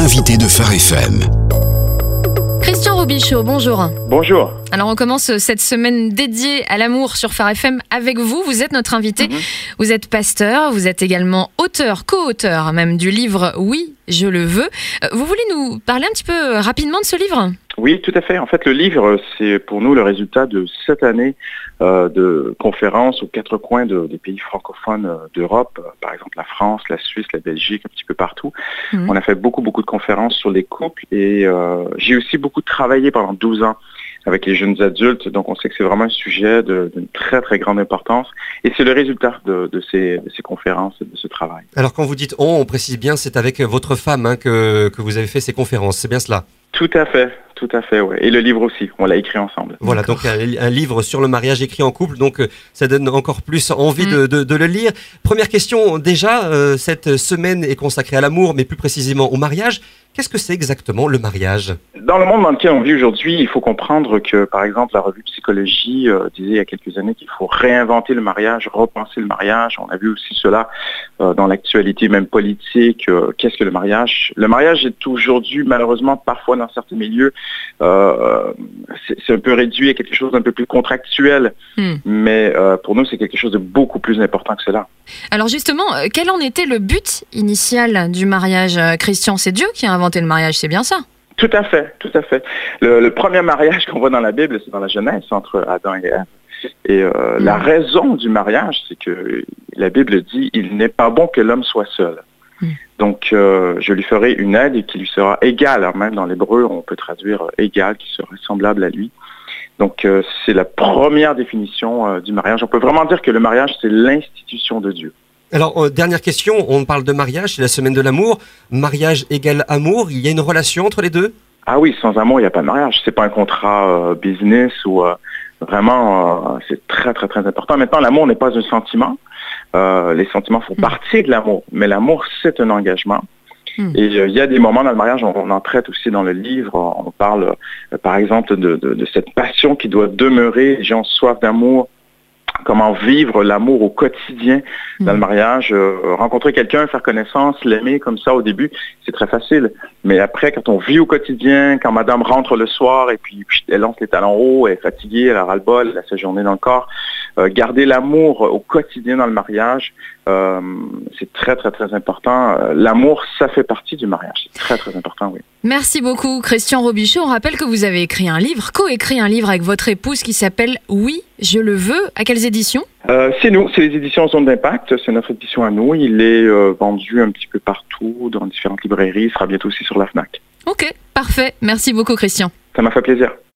l'invité de Phare FM. Christian Robichaud, bonjour. Bonjour. Alors on commence cette semaine dédiée à l'amour sur Phare FM avec vous. Vous êtes notre invité. Vous êtes pasteur, vous êtes également auteur, co-auteur même du livre « Oui, je le veux ». Vous voulez nous parler un petit peu rapidement de ce livre ? Oui, tout à fait. En fait, le livre, c'est pour nous le résultat de 7 années de conférences aux 4 coins des pays francophones d'Europe, par exemple la France, la Suisse, la Belgique, un petit peu partout. On a fait beaucoup de conférences sur les couples et j'ai aussi beaucoup travaillé pendant 12 ans avec les jeunes adultes, donc on sait que c'est vraiment un sujet d'une très très grande importance et c'est le résultat de ces conférences et de ce travail. Alors quand vous dites on précise bien, c'est avec votre femme que vous avez fait ces conférences, c'est bien cela ? Tout à fait, ouais. Et le livre aussi, on l'a écrit ensemble. Voilà, donc un livre sur le mariage écrit en couple, donc ça donne encore plus envie de le lire. Première question, déjà, cette semaine est consacrée à l'amour, mais plus précisément au mariage. Qu'est-ce que c'est exactement le mariage ? Dans le monde dans lequel on vit aujourd'hui, il faut comprendre que, par exemple, la revue Psychologie disait il y a quelques années qu'il faut réinventer le mariage, repenser le mariage. On a vu aussi cela dans l'actualité même politique. Qu'est-ce que le mariage ? Le mariage est aujourd'hui, malheureusement, parfois dans certains milieux, c'est un peu réduit à quelque chose d'un peu plus contractuel. Mais pour nous, c'est quelque chose de beaucoup plus important que cela. Alors justement, quel en était le but initial du mariage, Christian ? C'est Dieu qui a inventé le mariage, c'est bien ça ? Tout à fait. Le premier mariage qu'on voit dans la Bible, c'est dans la Genèse, entre Adam et Ève. Et la raison du mariage, c'est que la Bible dit « Il n'est pas bon que l'homme soit seul ». Donc, je lui ferai une aide qui lui sera égale. Alors, même dans l'hébreu, on peut traduire « égale », qui sera semblable à lui. Donc, c'est la première définition du mariage. On peut vraiment dire que le mariage, c'est l'institution de Dieu. Alors, dernière question, on parle de mariage, c'est la semaine de l'amour. Mariage égale amour, il y a une relation entre les deux ? Ah oui, sans amour, il n'y a pas de mariage. C'est pas un contrat business ou vraiment, c'est très, très, très important. Maintenant, l'amour n'est pas un sentiment. Les sentiments font partie de l'amour, mais l'amour, c'est un engagement. Et il y a des moments dans le mariage, on en traite aussi dans le livre, on parle par exemple de cette passion qui doit demeurer, les gens ont soif d'amour, comment vivre l'amour au quotidien dans le mariage, rencontrer quelqu'un, faire connaissance, l'aimer comme ça au début, c'est très facile. Mais après, quand on vit au quotidien, quand madame rentre le soir et puis elle lance les talons hauts, elle est fatiguée, elle a ras-le-bol, elle a sa journée dans le corps, garder l'amour au quotidien dans le mariage, c'est très, très, très important. L'amour, ça fait partie du mariage. C'est très, très important, oui. Merci beaucoup, Christian Robichaud. On rappelle que vous avez écrit un livre, co-écrit un livre avec votre épouse qui s'appelle « Oui, je le veux ». À quelles éditions ? C'est nous, c'est les éditions Zone d'Impact. C'est notre édition à nous. Il est vendu un petit peu partout, dans différentes librairies. Il sera bientôt aussi sur la FNAC. Ok, parfait. Merci beaucoup, Christian. Ça m'a fait plaisir.